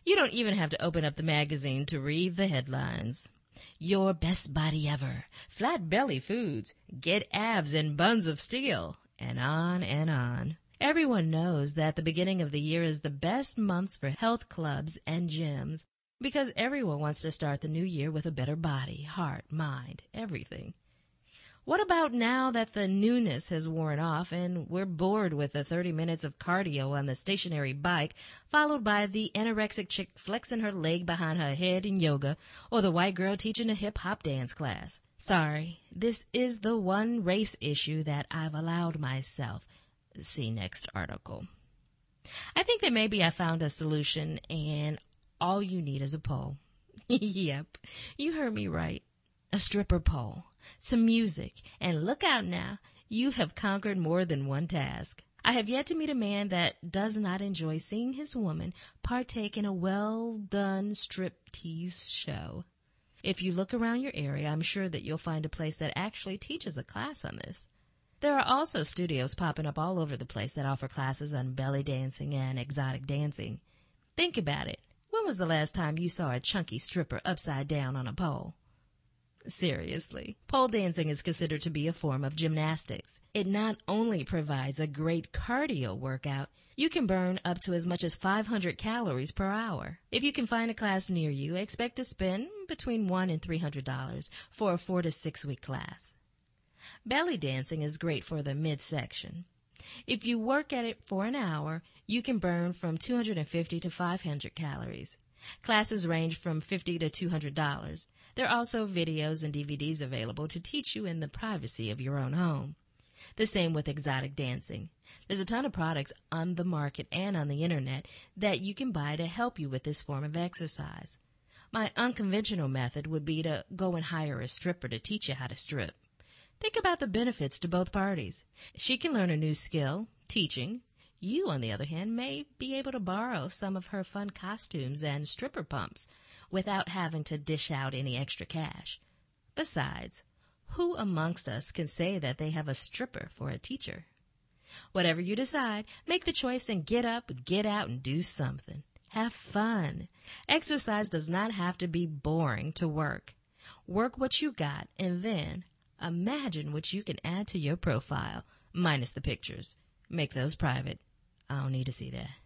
You don't even have to open up the magazine to read the headlines. Your best body ever, flat belly foods, get abs and buns of steel, and on and on. Everyone knows that the beginning of the year is the best months for health clubs and gyms because everyone wants to start the new year with a better body, heart, mind, everything. What about now that the newness has worn off and we're bored with the 30 minutes of cardio on the stationary bike, followed by the anorexic chick flexing her leg behind her head in yoga, or the white girl teaching a hip-hop dance class? Sorry, this is the one race issue that I've allowed myself. See next article. I think that maybe I found a solution and all you need is a pole. Yep, you heard me right. A stripper pole, some music, and look out now, you have conquered more than one task. I have yet to meet a man that does not enjoy seeing his woman partake in a well-done striptease show. If you look around your area, I'm sure that you'll find a place that actually teaches a class on this. There are also studios popping up all over the place that offer classes on belly dancing and exotic dancing. Think about it. When was the last time you saw a chunky stripper upside down on a pole? Seriously, pole dancing is considered to be a form of gymnastics. It not only provides a great cardio workout, you can burn up to as much as 500 calories per hour. If you can find a class near you, expect to spend between $100 and $300 for a 4 to 6 week class. Belly dancing is great for the midsection. If you work at it for an hour, you can burn from 250 to 500 calories. Classes range from $50 to $200. There are also videos and DVDs available to teach you in the privacy of your own home. The same with exotic dancing. There's a ton of products on the market and on the internet that you can buy to help you with this form of exercise. My unconventional method would be to go and hire a stripper to teach you how to strip. Think about the benefits to both parties. She can learn a new skill, teaching. You, on the other hand, may be able to borrow some of her fun costumes and stripper pumps without having to dish out any extra cash. Besides, who amongst us can say that they have a stripper for a teacher? Whatever you decide, make the choice and get up, get out, and do something. Have fun. Exercise does not have to be boring to work. Work what you got, and then imagine what you can add to your profile, minus the pictures. Make those private. I don't need to see that.